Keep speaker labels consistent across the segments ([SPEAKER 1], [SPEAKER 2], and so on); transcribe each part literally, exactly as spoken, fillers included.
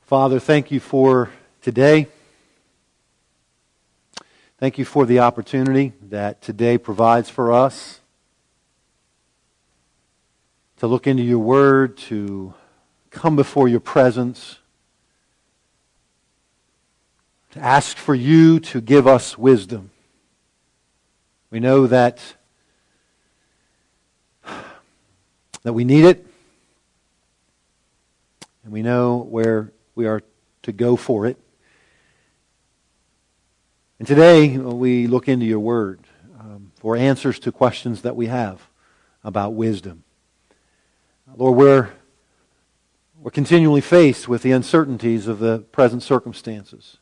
[SPEAKER 1] Father, thank you for today. Thank you for the opportunity that today provides for us to look into your word, to come before your presence, to ask for you to give us wisdom. We know that, that we need it, and we know where we are to go for it. And today we look into your word um, for answers to questions that we have about wisdom. Lord, we're, we're continually faced with the uncertainties of the present circumstances.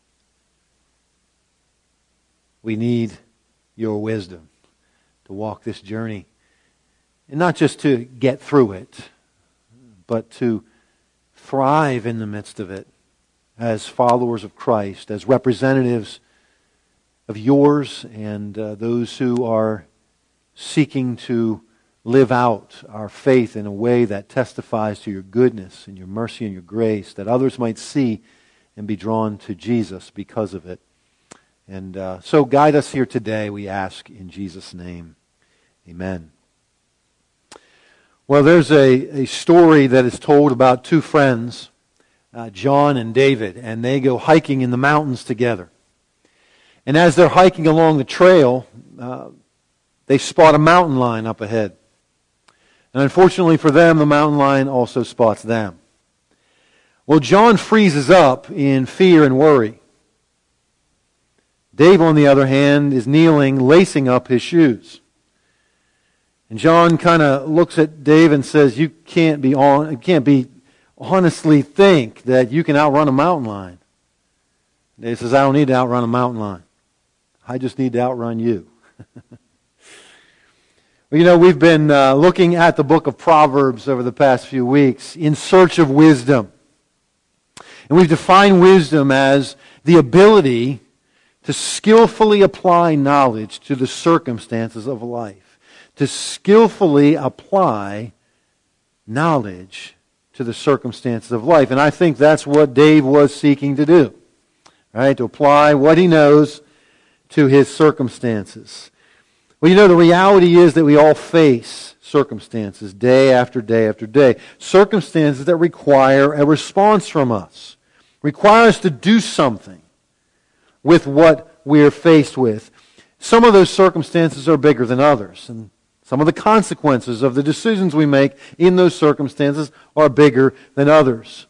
[SPEAKER 1] We need your wisdom to walk this journey, and not just to get through it, but to thrive in the midst of it as followers of Christ, as representatives of yours and uh, those who are seeking to live out our faith in a way that testifies to your goodness and your mercy and your grace, that others might see and be drawn to Jesus because of it. And uh, so guide us here today, we ask in Jesus' name. Amen. Well, there's a, a story that is told about two friends, uh, John and David, and they go hiking in the mountains together. And as they're hiking along the trail, uh, they spot a mountain lion up ahead. And unfortunately for them, the mountain lion also spots them. Well, John freezes up in fear and worry. Dave, on the other hand, is kneeling, lacing up his shoes. And John kind of looks at Dave and says, "You can't be on. You can't be honestly think that you can outrun a mountain lion." Dave says, "I don't need to outrun a mountain lion. I just need to outrun you." Well, you know, we've been uh, looking at the book of Proverbs over the past few weeks in search of wisdom, and we've defined wisdom as the ability to skillfully apply knowledge to the circumstances of life. To skillfully apply knowledge to the circumstances of life. And I think that's what Dave was seeking to do. Right? To apply what he knows to his circumstances. Well, you know, the reality is that we all face circumstances day after day after day. Circumstances that require a response from us. Require us to do something with what we're faced with. Some of those circumstances are bigger than others. And some of the consequences of the decisions we make in those circumstances are bigger than others.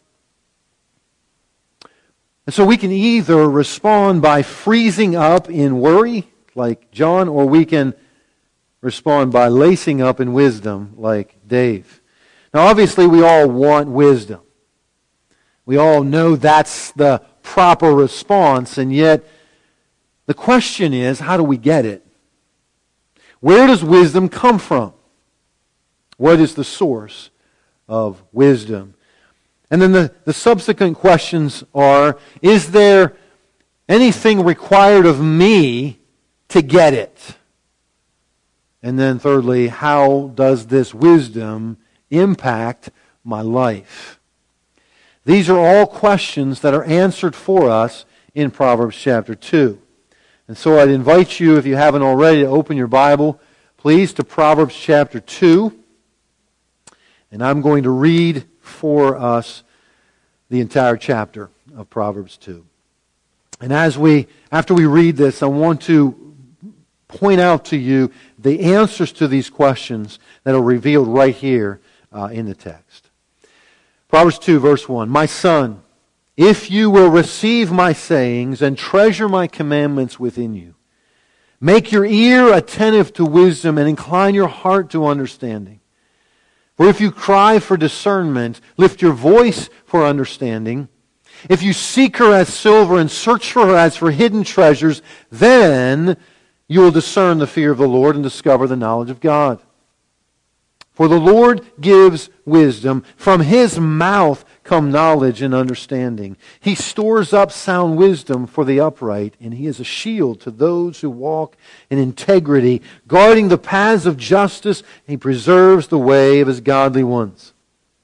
[SPEAKER 1] And so we can either respond by freezing up in worry, like John, or we can respond by lacing up in wisdom, like Dave. Now, obviously, we all want wisdom. We all know that's the proper response, and yet the question is, how do we get it? Where does wisdom come from? What is the source of wisdom? And then the, the subsequent questions are, is there anything required of me to get it? And then thirdly, how does this wisdom impact my life? These are all questions that are answered for us in Proverbs chapter two. And so I'd invite you, if you haven't already, to open your Bible, please, to Proverbs chapter two. And I'm going to read for us the entire chapter of Proverbs two. And as we, after we read this, I want to point out to you the answers to these questions that are revealed right here uh, in the text. Proverbs two, verse one. My son, if you will receive my sayings and treasure my commandments within you, make your ear attentive to wisdom and incline your heart to understanding. For if you cry for discernment, lift your voice for understanding. If you seek her as silver and search for her as for hidden treasures, then you will discern the fear of the Lord and discover the knowledge of God. For the Lord gives wisdom. From His mouth come knowledge and understanding. He stores up sound wisdom for the upright, and He is a shield to those who walk in integrity, guarding the paths of justice. He preserves the way of His godly ones.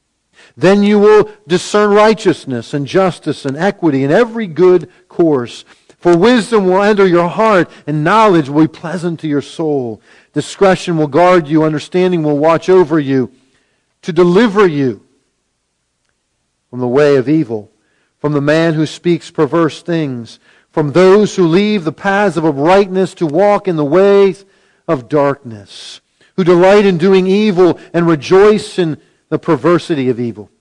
[SPEAKER 1] Then you will discern righteousness and justice and equity and every good course. For wisdom will enter your heart, and knowledge will be pleasant to your soul. Discretion will guard you, understanding will watch over you, to deliver you from the way of evil, from the man who speaks perverse things, from those who leave the paths of uprightness to walk in the ways of darkness, who delight in doing evil and rejoice in the perversity of evil,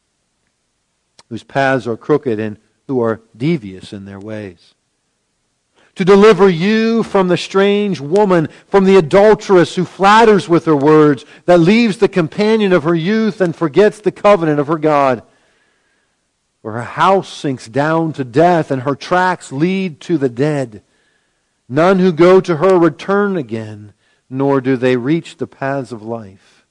[SPEAKER 1] whose paths are crooked and who are devious in their ways. To deliver you from the strange woman, from the adulteress who flatters with her words, that leaves the companion of her youth and forgets the covenant of her God. For her house sinks down to death, and her tracks lead to the dead. None who go to her return again, nor do they reach the paths of life.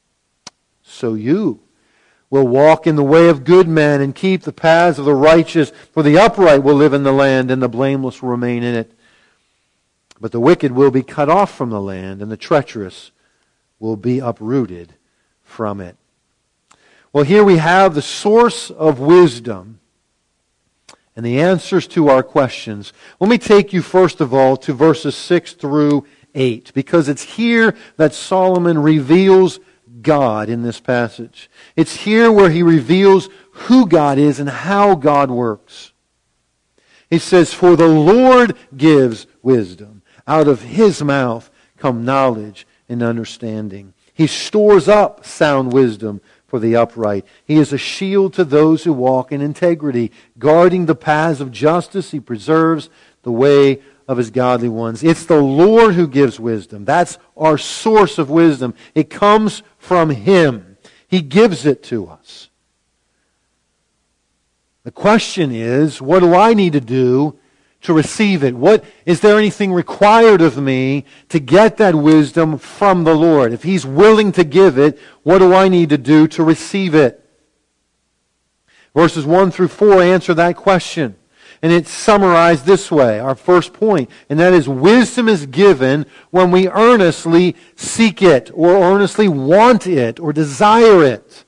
[SPEAKER 1] So you will walk in the way of good men and keep the paths of the righteous, for the upright will live in the land, and the blameless will remain in it. But the wicked will be cut off from the land, and the treacherous will be uprooted from it. Well, here we have the source of wisdom and the answers to our questions. Let me take you first of all to verses six through eight, because it's here that Solomon reveals God in this passage. It's here where he reveals who God is and how God works. He says, "For the Lord gives wisdom. Out of His mouth come knowledge and understanding. He stores up sound wisdom for the upright. He is a shield to those who walk in integrity. Guarding the paths of justice, He preserves the way of His godly ones." It's the Lord who gives wisdom. That's our source of wisdom. It comes from Him. He gives it to us. The question is, what do I need to do to receive it? What is there anything required of me to get that wisdom from the Lord? If He's willing to give it, what do I need to do to receive it? Verses one through four answer that question. And it's summarized this way, our first point, and that is wisdom is given when we earnestly seek it, or earnestly want it, or desire it.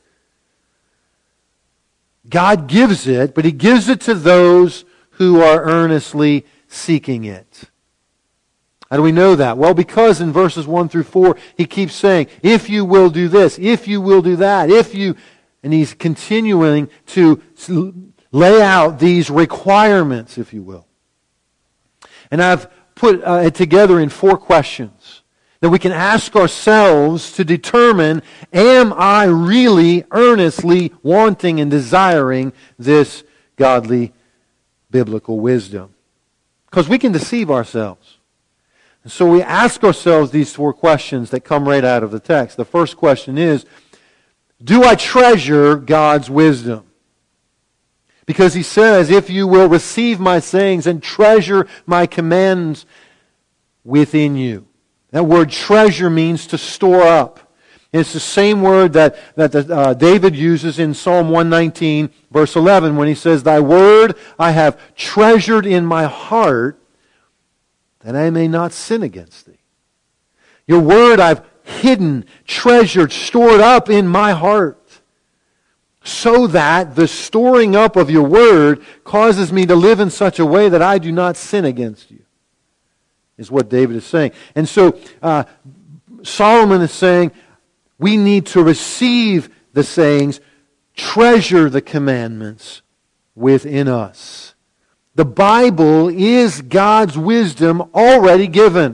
[SPEAKER 1] God gives it, but He gives it to those who are earnestly seeking it. How do we know that? Well, because in verses one through four, He keeps saying, if you will do this, if you will do that, if you... And He's continuing to lay out these requirements, if you will. And I've put uh, it together in four questions that we can ask ourselves to determine, am I really earnestly wanting and desiring this godly biblical wisdom? Because we can deceive ourselves. And so we ask ourselves these four questions that come right out of the text. The first question is, do I treasure God's wisdom? Because He says, if you will receive my sayings and treasure my commands within you. That word treasure means to store up. And it's the same word that, that the, uh, David uses in Psalm one nineteen, verse eleven, when he says, "Thy word I have treasured in my heart, that I may not sin against thee." Your word I've hidden, treasured, stored up in my heart, so that the storing up of your word causes me to live in such a way that I do not sin against you, is what David is saying. And so uh, Solomon is saying we need to receive the sayings, treasure the commandments within us. The Bible is God's wisdom already given.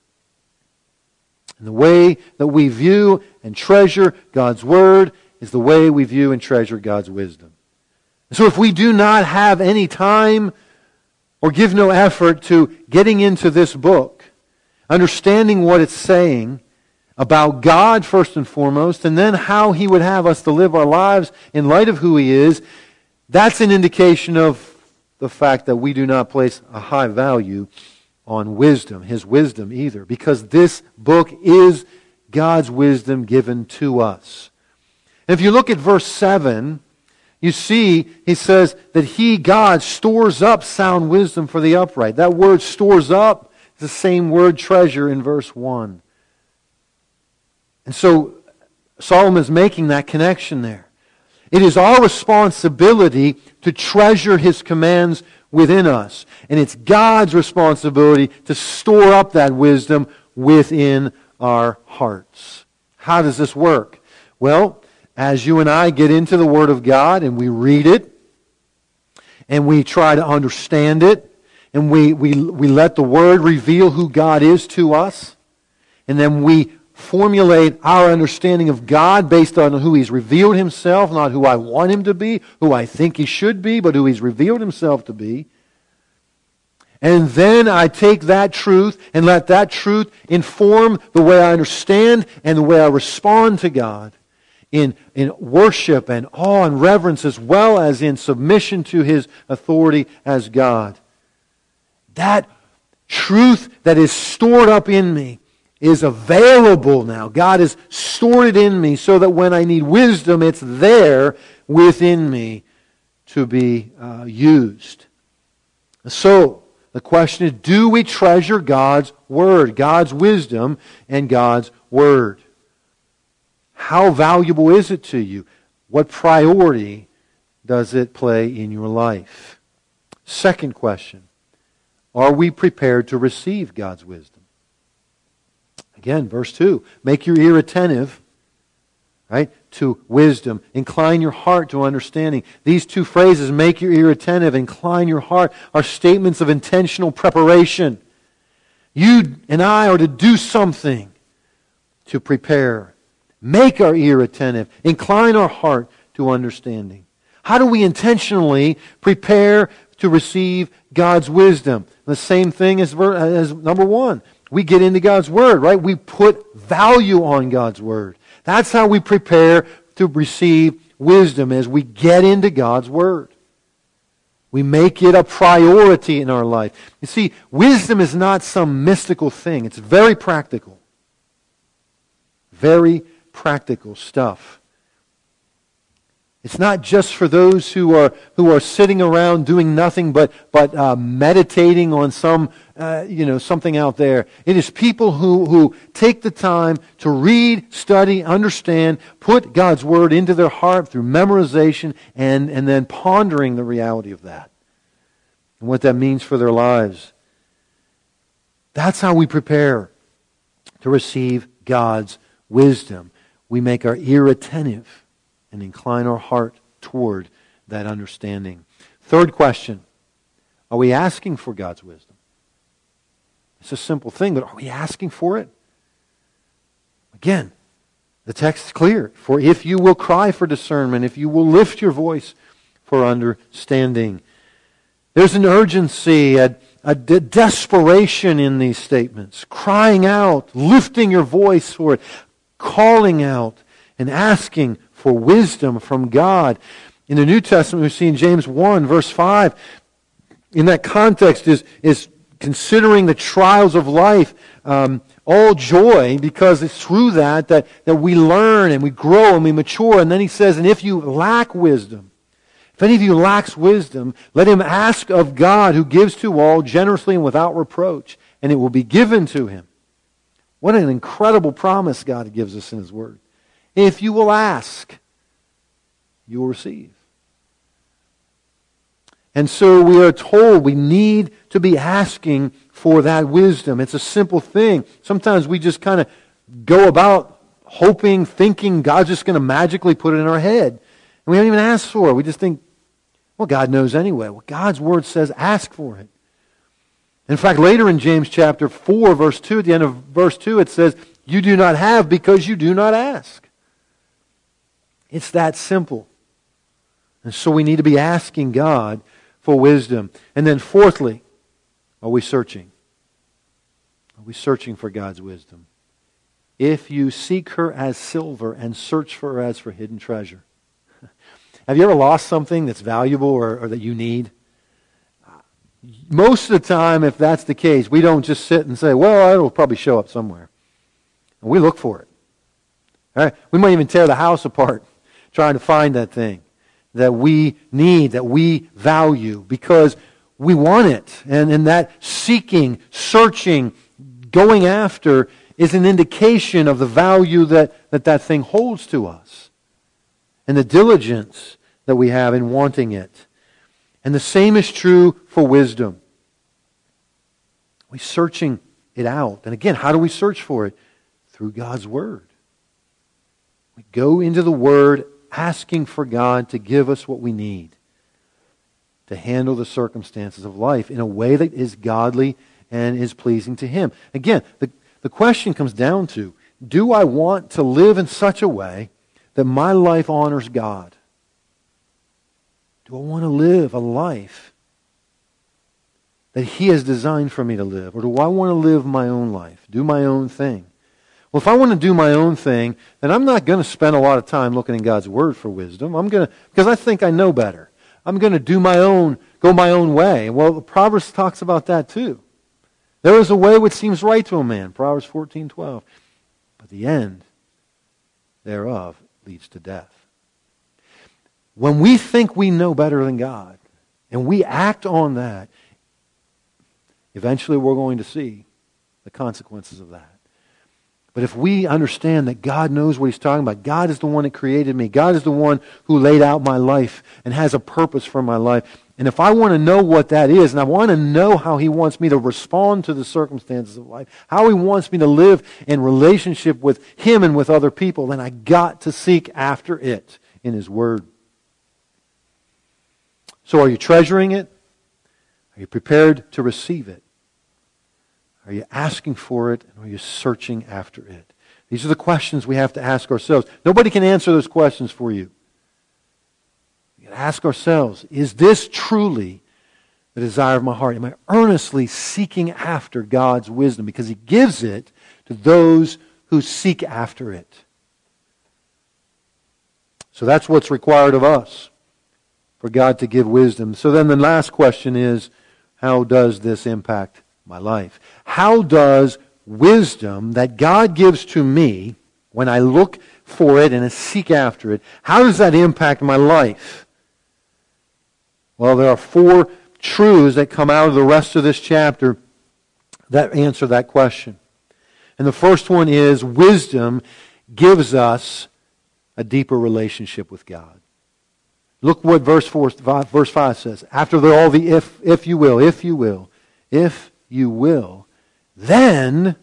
[SPEAKER 1] And the way that we view and treasure God's Word is the way we view and treasure God's wisdom. So if we do not have any time or give no effort to getting into this book, understanding what it's saying about God first and foremost, and then how He would have us to live our lives in light of who He is, that's an indication of the fact that we do not place a high value on wisdom, His wisdom either, because this book is God's wisdom given to us. And if you look at verse seven, you see He says that He, God, stores up sound wisdom for the upright. That word stores up is the same word treasure in verse one. And so Solomon is making that connection there. It is our responsibility to treasure His commands within us. And it's God's responsibility to store up that wisdom within our hearts. How does this work? Well, as you and I get into the Word of God and we read it, and we try to understand it, and we, we, we let the Word reveal who God is to us, and then we formulate our understanding of God based on who He's revealed Himself, not who I want Him to be, who I think He should be, but who He's revealed Himself to be. And then I take that truth and let that truth inform the way I understand and the way I respond to God in, in worship and awe and reverence, as well as in submission to His authority as God. That truth that is stored up in me is available now. God has stored it in me so that when I need wisdom, it's there within me to be uh, used. So, the question is, do we treasure God's Word, God's wisdom, and God's Word? How valuable is it to you? What priority does it play in your life? Second question, are we prepared to receive God's wisdom? Again, verse two, make your ear attentive, right, to wisdom. Incline your heart to understanding. These two phrases, make your ear attentive, incline your heart, are statements of intentional preparation. You and I are to do something to prepare. Make our ear attentive. Incline our heart to understanding. How do we intentionally prepare to receive God's wisdom? The same thing as, as number one. We get into God's Word, right? We put value on God's Word. That's how we prepare to receive wisdom, as we get into God's Word. We make it a priority in our life. You see, wisdom is not some mystical thing. It's very practical. Very practical stuff. It's not just for those who are who are sitting around doing nothing but but uh, meditating on some uh, you know something out there. It is people who who take the time to read, study, understand, put God's Word into their heart through memorization, and and then pondering the reality of that and what that means for their lives. That's how we prepare to receive God's wisdom. We make our ear attentive and incline our heart toward that understanding. Third question, are we asking for God's wisdom? It's a simple thing, but are we asking for it? Again, the text is clear. For if you will cry for discernment, if you will lift your voice for understanding. There's an urgency, a, a de- desperation in these statements. Crying out, lifting your voice for it, calling out, and asking for wisdom from God. In the New Testament, we see in James one, verse five, in that context is, is considering the trials of life um, all joy, because it's through that, that that we learn and we grow and we mature. And then he says, and if you lack wisdom, if any of you lacks wisdom, let him ask of God, who gives to all generously and without reproach, and it will be given to him. What an incredible promise God gives us in His Word. If you will ask, you will receive. And so we are told we need to be asking for that wisdom. It's a simple thing. Sometimes we just kind of go about hoping, thinking God's just going to magically put it in our head. And we don't even ask for it. We just think, well, God knows anyway. Well, God's Word says ask for it. In fact, later in James chapter four, verse two, at the end of verse two, it says, you do not have because you do not ask. It's that simple. And so we need to be asking God for wisdom. And then fourthly, are we searching? Are we searching for God's wisdom? If you seek her as silver and search for her as for hidden treasure. Have you ever lost something that's valuable or, or that you need? Most of the time, if that's the case, we don't just sit and say, well, it'll probably show up somewhere. And we look for it. All right? We might even tear the house apart trying to find that thing that we need, that we value, because we want it. And, and that seeking, searching, going after is an indication of the value that that, that thing holds to us. and the diligence that we have in wanting it. And the same is true for wisdom. We're searching it out. And again, how do we search for it? Through God's Word. We go into the Word asking for God to give us what we need to handle the circumstances of life in a way that is godly and is pleasing to Him. Again, the, the question comes down to, do I want to live in such a way that my life honors God? Do I want to live a life that He has designed for me to live? Or do I want to live my own life, do my own thing? Well, if I want to do my own thing, then I'm not going to spend a lot of time looking in God's Word for wisdom. I'm going to, because I think I know better. I'm going to do my own, go my own way. Well, the Proverbs talks about that too. There is a way which seems right to a man, Proverbs fourteen twelve. But the end thereof leads to death. When we think we know better than God, and we act on that, eventually we're going to see the consequences of that. But if we understand that God knows what He's talking about, God is the one that created me, God is the one who laid out my life and has a purpose for my life, and if I want to know what that is, and I want to know how He wants me to respond to the circumstances of life, how He wants me to live in relationship with Him and with other people, then I got to seek after it in His Word. So are you treasuring it? Are you prepared to receive it? Are you asking for it, and are you searching after it? These are the questions we have to ask ourselves. Nobody can answer those questions for you. We got to ask ourselves, is this truly the desire of my heart? Am I earnestly seeking after God's wisdom? Because He gives it to those who seek after it. So that's what's required of us, for God to give wisdom. So then the last question is, how does this impact my life? How does wisdom that God gives to me, when I look for it and I seek after it, how does that impact my life? Well, there are four truths that come out of the rest of this chapter that answer that question. And the first one is, wisdom gives us a deeper relationship with God. Look what verse four, verse five says. After all the if, if you will, if you will, if you will, then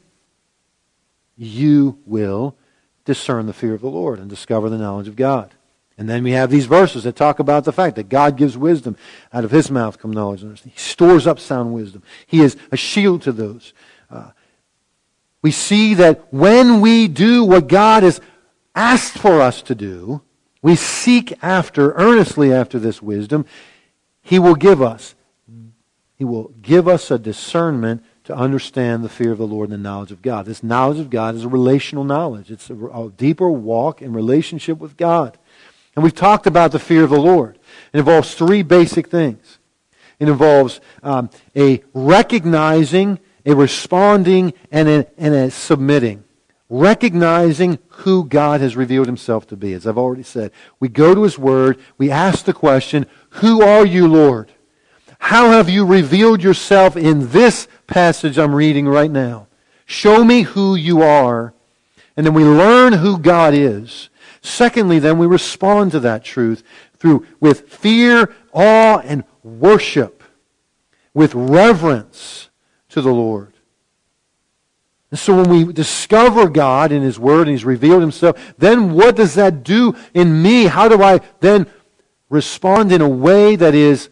[SPEAKER 1] you will discern the fear of the Lord and discover the knowledge of God. And then we have these verses that talk about the fact that God gives wisdom. Out of His mouth come knowledge and understanding. He stores up sound wisdom. He is a shield to those. Uh, we see that when we do what God has asked for us to do, we seek after, earnestly after this wisdom, He will give us. He will give us a discernment to understand the fear of the Lord and the knowledge of God. This knowledge of God is a relational knowledge. It's a, a deeper walk in relationship with God. And we've talked about the fear of the Lord. It involves three basic things. It involves um, a recognizing, a responding, and a, and a submitting. Recognizing who God has revealed Himself to be. As I've already said, we go to His Word, we ask the question, who are you, Lord? How have you revealed yourself in this passage I'm reading right now? Show me who you are. And then we learn who God is. Secondly, then we respond to that truth through with fear, awe, and worship. With reverence to the Lord. And so when we discover God in His Word and He's revealed Himself, then what does that do in me? How do I then respond in a way that is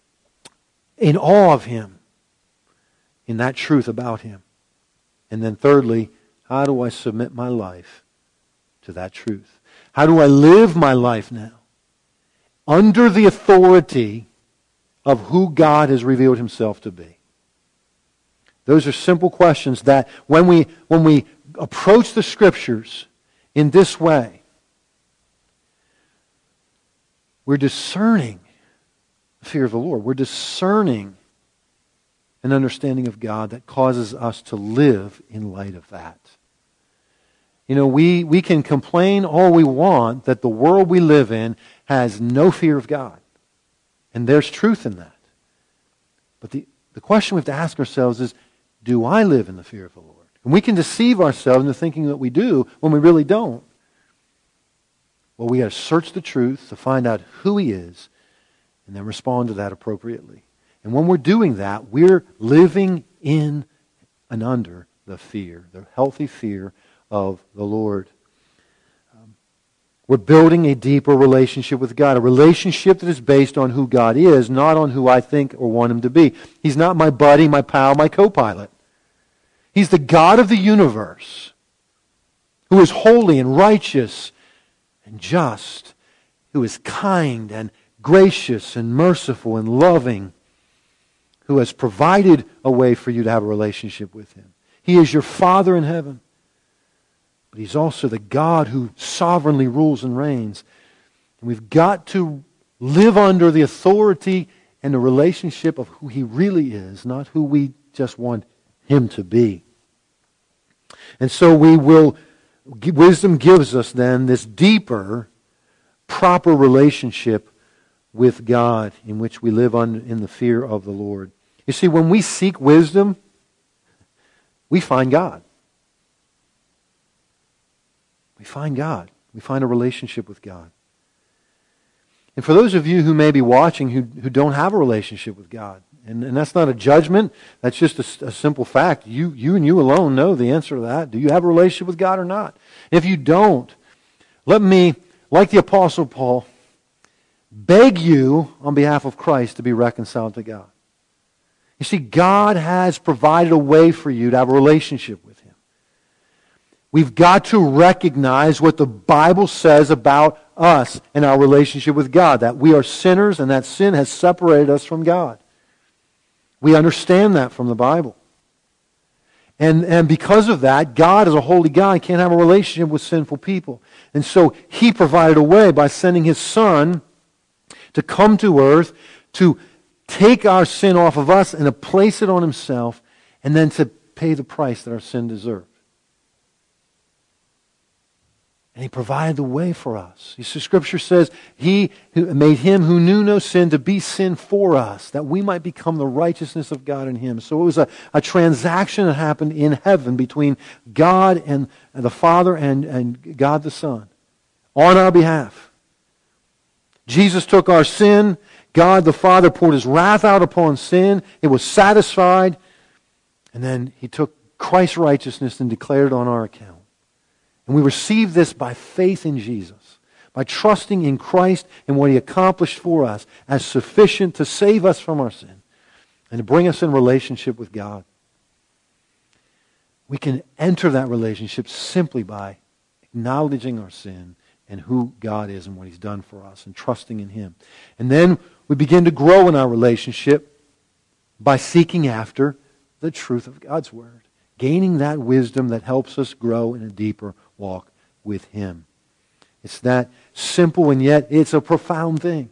[SPEAKER 1] in awe of Him, in that truth about Him? And then thirdly, how do I submit my life to that truth? How do I live my life now under the authority of who God has revealed Himself to be? Those are simple questions that when we, when we approach the Scriptures in this way, we're discerning the fear of the Lord. We're discerning an understanding of God that causes us to live in light of that. You know, we, we can complain all we want that the world we live in has no fear of God. And there's truth in that. But the, the question we have to ask ourselves is, do I live in the fear of the Lord? And we can deceive ourselves into thinking that we do when we really don't. Well, we got to search the truth to find out who He is and then respond to that appropriately. And when we're doing that, we're living in and under the fear, the healthy fear of the Lord. Um, we're building a deeper relationship with God, a relationship that is based on who God is, not on who I think or want Him to be. He's not my buddy, my pal, my co-pilot. He's the God of the universe, who is holy and righteous and just, who is kind and gracious and merciful and loving, who has provided a way for you to have a relationship with Him. He is your Father in heaven, but He's also the God who sovereignly rules and reigns. And we've got to live under the authority and the relationship of who He really is, not who we just want Him to be. And so we will, wisdom gives us then this deeper, proper relationship with God in which we live on, in the fear of the Lord. You see, when we seek wisdom, we find God. We find God. We find a relationship with God. And for those of you who may be watching who, who don't have a relationship with God, and, and that's not a judgment, that's just a, a simple fact. You, you and you alone know the answer to that. Do you have a relationship with God or not? If you don't, let me, like the Apostle Paul, beg you on behalf of Christ to be reconciled to God. You see, God has provided a way for you to have a relationship with Him. We've got to recognize what the Bible says about us and our relationship with God, that we are sinners and that sin has separated us from God. We understand that from the Bible. And, and because of that, God is a holy God. He can't have a relationship with sinful people. And so He provided a way by sending His Son to come to earth, to take our sin off of us and to place it on Himself, and then to pay the price that our sin deserved. And He provided the way for us. You see, Scripture says He who made Him who knew no sin to be sin for us, that we might become the righteousness of God in Him. So it was a, a transaction that happened in heaven between God and, and the Father and, and God the Son on our behalf. Jesus took our sin. God the Father poured His wrath out upon sin. It was satisfied. And then He took Christ's righteousness and declared it on our account. And we receive this by faith in Jesus, by trusting in Christ and what He accomplished for us as sufficient to save us from our sin and to bring us in relationship with God. We can enter that relationship simply by acknowledging our sin and who God is and what He's done for us and trusting in Him. And then we begin to grow in our relationship by seeking after the truth of God's Word, gaining that wisdom that helps us grow in a deeper walk with Him. It's that simple, and yet it's a profound thing.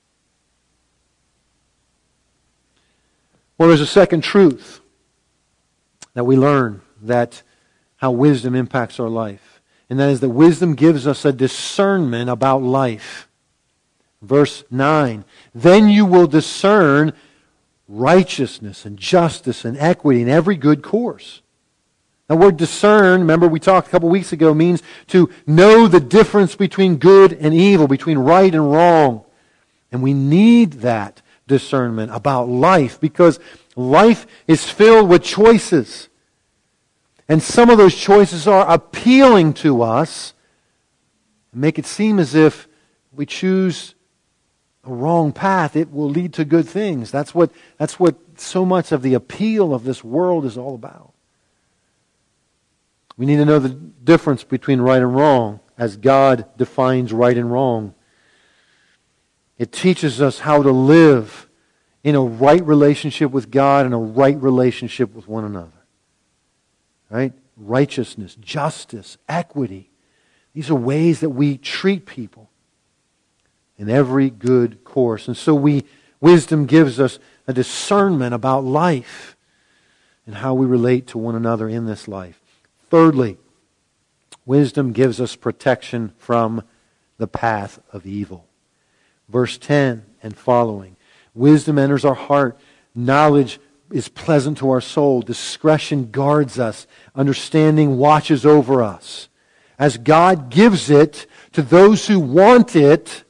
[SPEAKER 1] Well, there's a second truth that we learn, that how wisdom impacts our life. And that is that wisdom gives us a discernment about life. Verse nine, then you will discern righteousness and justice and equity in every good course. The word discern, remember we talked a couple weeks ago, means to know the difference between good and evil, between right and wrong. And we need that discernment about life because life is filled with choices. And some of those choices are appealing to us and make it seem as if we choose a wrong path, it will lead to good things. That's what, that's what so much of the appeal of this world is all about. We need to know the difference between right and wrong as God defines right and wrong. It teaches us how to live in a right relationship with God and a right relationship with one another. Right? Righteousness, justice, equity. These are ways that we treat people in every good course. And so we, wisdom gives us a discernment about life and how we relate to one another in this life. Thirdly, wisdom gives us protection from the path of evil. Verse ten and following. Wisdom enters our heart. Knowledge is pleasant to our soul. Discretion guards us. Understanding watches over us. As God gives it To those who want it,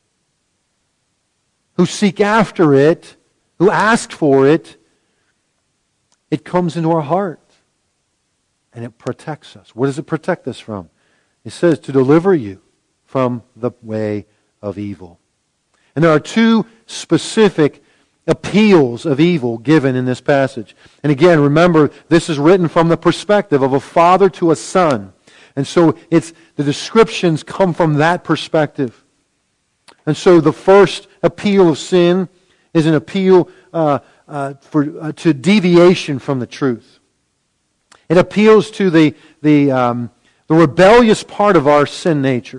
[SPEAKER 1] who seek after it, who ask for it, it comes into our heart. And it protects us. What does it protect us from? It says to deliver you from the way of evil. And there are two specific appeals of evil given in this passage. And again, remember, this is written from the perspective of a father to a son. And so it's the descriptions come from that perspective. And so the first appeal of sin is an appeal uh, uh, for uh, to deviation from the truth. It appeals to the the um, the rebellious part of our sin nature.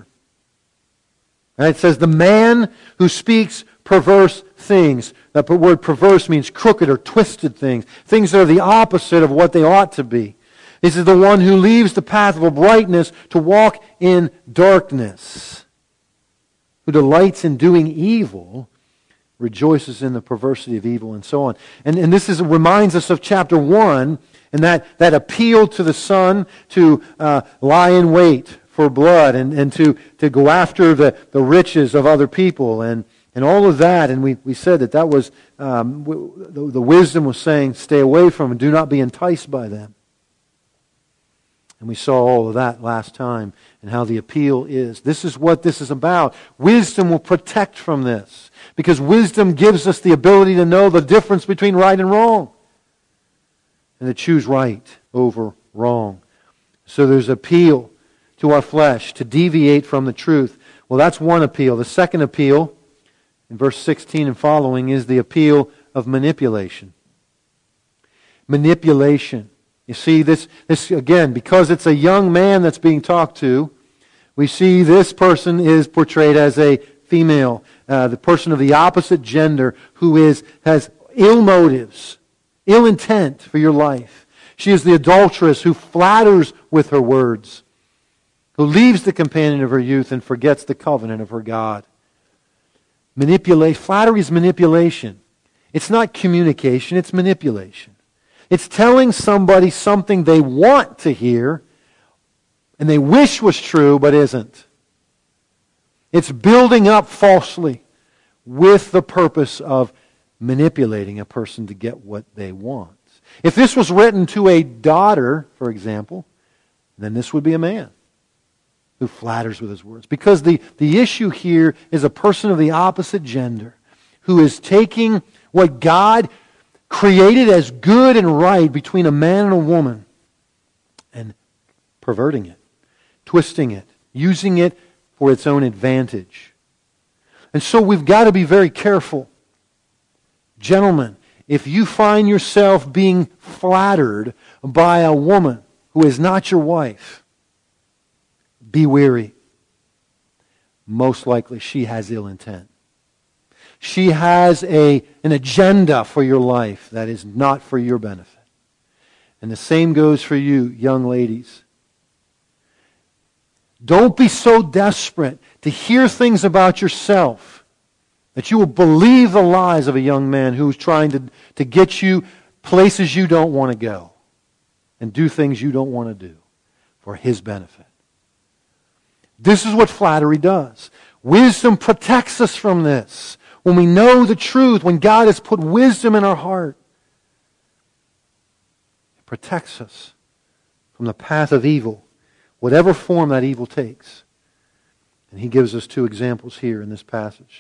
[SPEAKER 1] And it says, the man who speaks perverse things. That word perverse means crooked or twisted things. Things that are the opposite of what they ought to be. This is the one who leaves the path of brightness to walk in darkness. Who delights in doing evil, rejoices in the perversity of evil, and so on. And, and this is reminds us of chapter one, and that, that appeal to the son to uh, lie in wait for blood, and, and to, to go after the, the riches of other people, and, and all of that. And we, we said that that was, um, the, the wisdom was saying, stay away from them, do not be enticed by them. And we saw all of that last time, and how the appeal is. This is what this is about. Wisdom will protect from this, because wisdom gives us the ability to know the difference between right and wrong, and to choose right over wrong. So there's appeal to our flesh, to deviate from the truth. Well, that's one appeal. The second appeal, in verse sixteen and following, is the appeal of manipulation. Manipulation. You see, this, this again, because it's a young man that's being talked to, we see this person is portrayed as a female, uh, the person of the opposite gender who is has ill motives, ill intent for your life. She is the adulteress who flatters with her words, who leaves the companion of her youth and forgets the covenant of her God. Manipulate, flattery is manipulation. It's not communication, it's manipulation. It's telling somebody something they want to hear and they wish was true but isn't. It's building up falsely with the purpose of manipulating a person to get what they want. If this was written to a daughter, for example, then this would be a man who flatters with his words. Because the, the issue here is a person of the opposite gender who is taking what God created as good and right between a man and a woman and perverting it, twisting it, using it for its own advantage. And so we've got to be very careful. Gentlemen, if you find yourself being flattered by a woman who is not your wife, be wary. Most likely she has ill intent. She has a, an agenda for your life that is not for your benefit. And the same goes for you, young ladies. Don't be so desperate to hear things about yourself that you will believe the lies of a young man who's trying to, to get you places you don't want to go and do things you don't want to do for his benefit. This is what flattery does. Wisdom protects us from this. When we know the truth, when God has put wisdom in our heart, it protects us from the path of evil, whatever form that evil takes. And he gives us two examples here in this passage.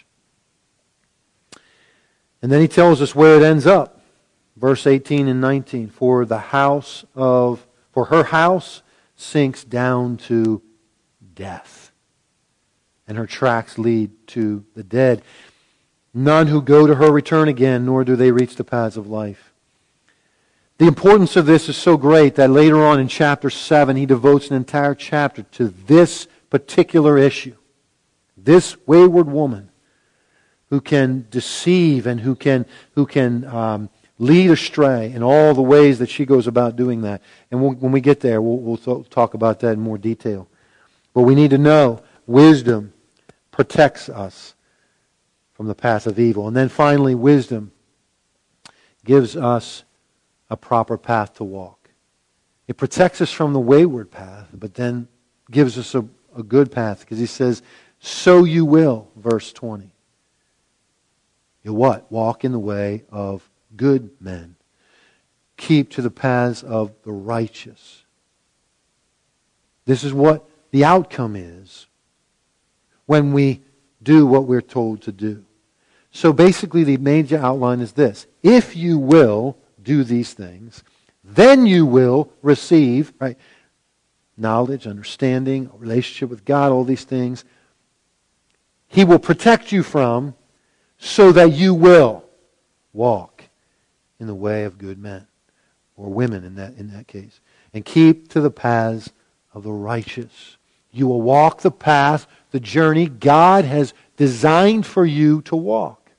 [SPEAKER 1] And then he tells us where it ends up. Verse eighteen and nineteen. For the house of, for her house sinks down to death, and her tracks lead to the dead. None who go to her return again, nor do they reach the paths of life. The importance of this is so great that later on in chapter seven, he devotes an entire chapter to this particular issue. This wayward woman who can deceive and who can, who can um, lead astray in all the ways that she goes about doing that. And we'll, when we get there, we'll, we'll talk about that in more detail. But we need to know wisdom protects us from the path of evil. And then finally, wisdom gives us a proper path to walk. It protects us from the wayward path, but then gives us a, a good path, because he says, so you will, verse twenty. You'll what? Walk in the way of good men. Keep to the paths of the righteous. This is what the outcome is when we do what we're told to do. So basically the major outline is this. If you will do these things, then you will receive, right, knowledge, understanding, a relationship with God, all these things. He will protect you from, so that you will walk in the way of good men, or women in that, in that case. And keep to the paths of the righteous. You will walk the path, the journey God has designed for you to walk.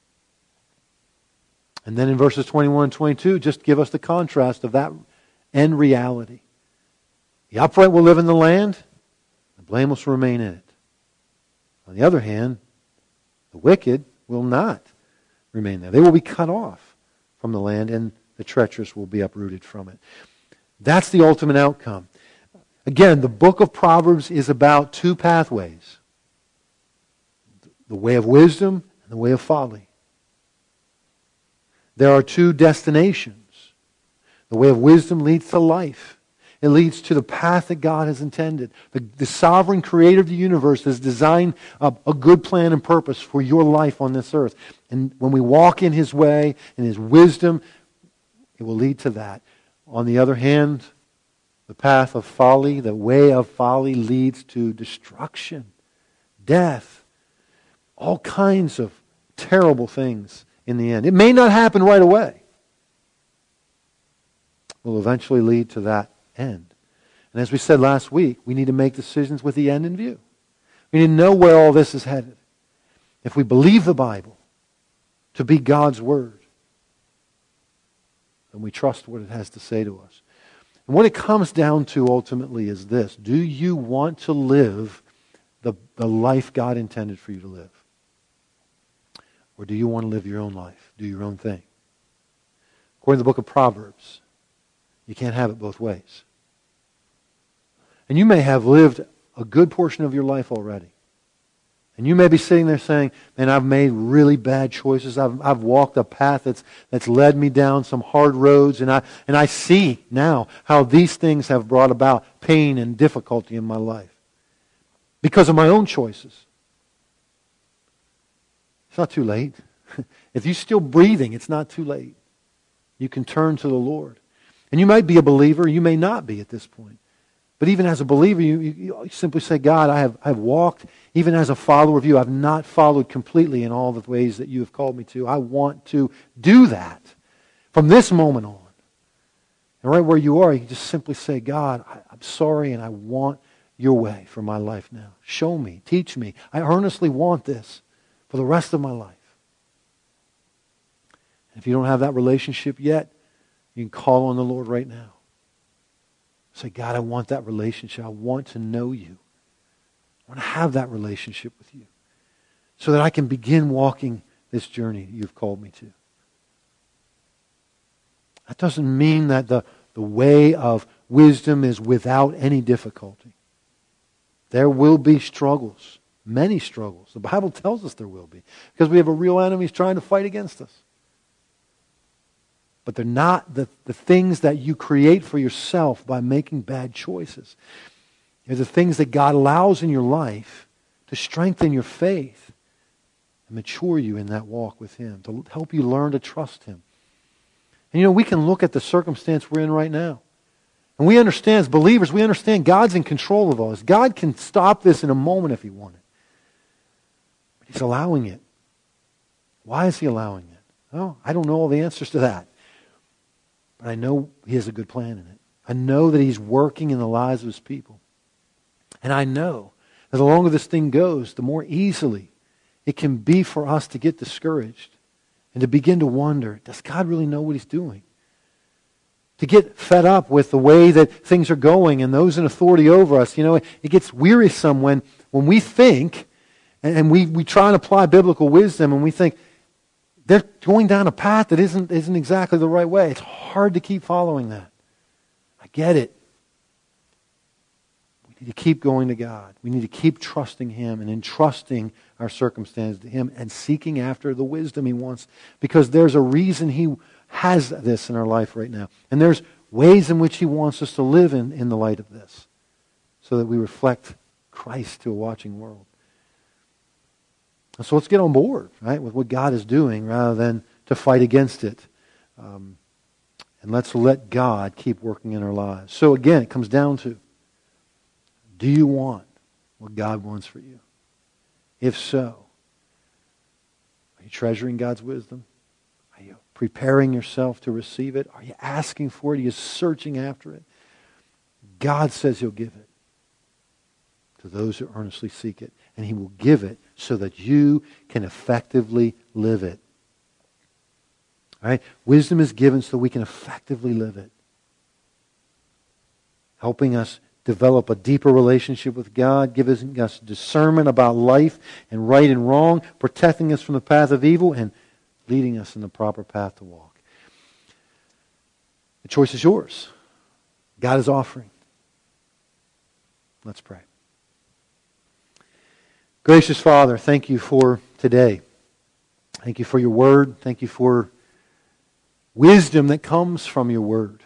[SPEAKER 1] And then in verses twenty-one and twenty-two, just give us the contrast of that end reality. The upright will live in the land, the blameless will remain in it. On the other hand, the wicked will not remain there. They will be cut off from the land, and the treacherous will be uprooted from it. That's the ultimate outcome. Again, the book of Proverbs is about two pathways. The way of wisdom and the way of folly. There are two destinations. The way of wisdom leads to life. It leads to the path that God has intended. The, the sovereign creator of the universe has designed a, a good plan and purpose for your life on this earth. And when we walk in His way, in His wisdom, it will lead to that. On the other hand, the path of folly, the way of folly leads to destruction, death, all kinds of terrible things in the end. It may not happen right away. It will eventually lead to that end. And as we said last week, we need to make decisions with the end in view. We need to know where all this is headed. If we believe the Bible to be God's Word, then we trust what it has to say to us. And what it comes down to ultimately is this. Do you want to live the, the life God intended for you to live? Or do you want to live your own life? Do your own thing? According to the book of Proverbs, you can't have it both ways. And you may have lived a good portion of your life already. And you may be sitting there saying, man, I've made really bad choices. I've, I've walked a path that's, that's led me down some hard roads. And I, and I see now how these things have brought about pain and difficulty in my life. Because of my own choices. It's not too late. If you're still breathing, it's not too late. You can turn to the Lord. And you might be a believer, you may not be at this point. But even as a believer, you, you, you simply say, God, I have, I have walked, even as a follower of you, I've not followed completely in all the ways that you have called me to. I want to do that from this moment on. And right where you are, you can just simply say, God, I, I'm sorry and I want your way for my life now. Show me, teach me. I earnestly want this for the rest of my life. And if you don't have that relationship yet, you can call on the Lord right now. Say, God, I want that relationship. I want to know you. I want to have that relationship with you so that I can begin walking this journey you've called me to. That doesn't mean that the, the way of wisdom is without any difficulty. There will be struggles, many struggles. The Bible tells us there will be because we have a real enemy who's trying to fight against us. But they're not the, the things that you create for yourself by making bad choices. They're the things that God allows in your life to strengthen your faith and mature you in that walk with Him, to help you learn to trust Him. And you know, we can look at the circumstance we're in right now. And we understand, as believers, we understand God's in control of all this. God can stop this in a moment if He wanted. But He's allowing it. Why is He allowing it? Well, I don't know all the answers to that. But I know He has a good plan in it. I know that He's working in the lives of His people. And I know that the longer this thing goes, the more easily it can be for us to get discouraged and to begin to wonder, does God really know what He's doing? To get fed up with the way that things are going and those in authority over us. You know, it gets wearisome when, when we think and we, we try and apply biblical wisdom and we think, they're going down a path that isn't, isn't exactly the right way. It's hard to keep following that. I get it. We We need to keep going to God. We need to keep trusting Him and entrusting our circumstances to Him and seeking after the wisdom He wants, because there's a reason He has this in our life right now. And there's ways in which He wants us to live in, in the light of this, so that we reflect Christ to a watching world. And so let's get on board, right, with what God is doing rather than to fight against it. Um, and let's let God keep working in our lives. So again, it comes down to, do you want what God wants for you? If so, are you treasuring God's wisdom? Are you preparing yourself to receive it? Are you asking for it? Are you searching after it? God says He'll give it to those who earnestly seek it. And He will give it so that you can effectively live it. All right? Wisdom is given so we can effectively live it, helping us develop a deeper relationship with God, giving us discernment about life and right and wrong, protecting us from the path of evil, and leading us in the proper path to walk. The choice is yours. God is offering. Let's pray. Gracious Father, thank you for today. Thank you for your word. Thank you for wisdom that comes from your word.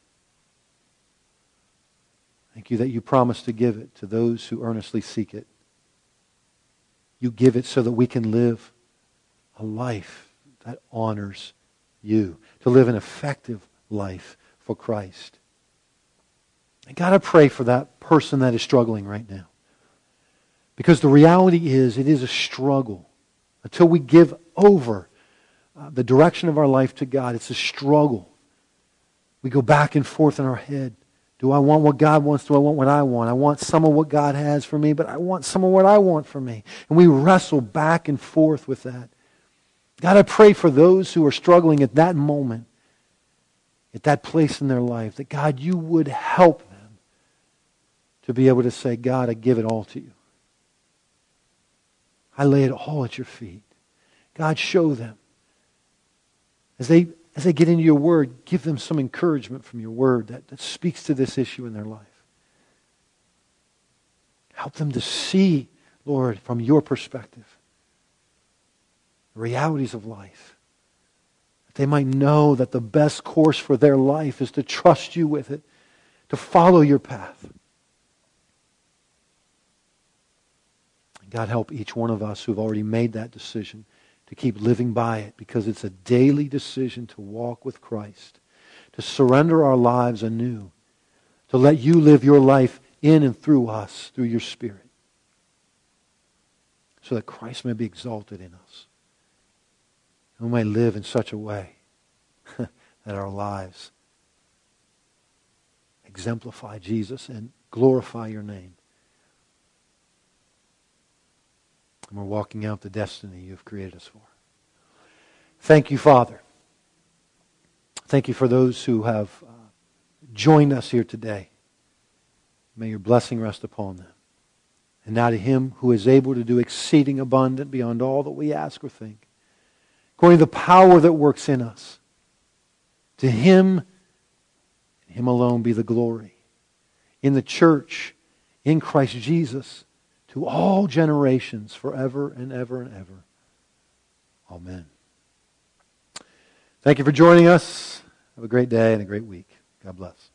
[SPEAKER 1] Thank you that you promise to give it to those who earnestly seek it. You give it so that we can live a life that honors you, to live an effective life for Christ. And God, I pray for that person that is struggling right now. Because the reality is, it is a struggle. Until we give over uh, the direction of our life to God, it's a struggle. We go back and forth in our head. Do I want what God wants? Do I want what I want? I want some of what God has for me, but I want some of what I want for me. And we wrestle back and forth with that. God, I pray for those who are struggling at that moment, at that place in their life, that God, you would help them to be able to say, God, I give it all to you. I lay it all at your feet. God, show them. As they, as they get into your word, give them some encouragement from your word that, that speaks to this issue in their life. Help them to see, Lord, from your perspective, the realities of life. That they might know that the best course for their life is to trust you with it, to follow your path. God, help each one of us who've already made that decision to keep living by it, because it's a daily decision to walk with Christ, to surrender our lives anew, to let you live your life in and through us, through your Spirit, so that Christ may be exalted in us. And we may live in such a way that our lives exemplify Jesus and glorify your name. And we're walking out the destiny you've created us for. Thank you, Father. Thank you for those who have uh, joined us here today. May your blessing rest upon them. And now to Him who is able to do exceeding abundant beyond all that we ask or think, according to the power that works in us, to Him, and Him alone be the glory. In the church, in Christ Jesus, to all generations, forever and ever and ever. Amen. Thank you for joining us. Have a great day and a great week. God bless.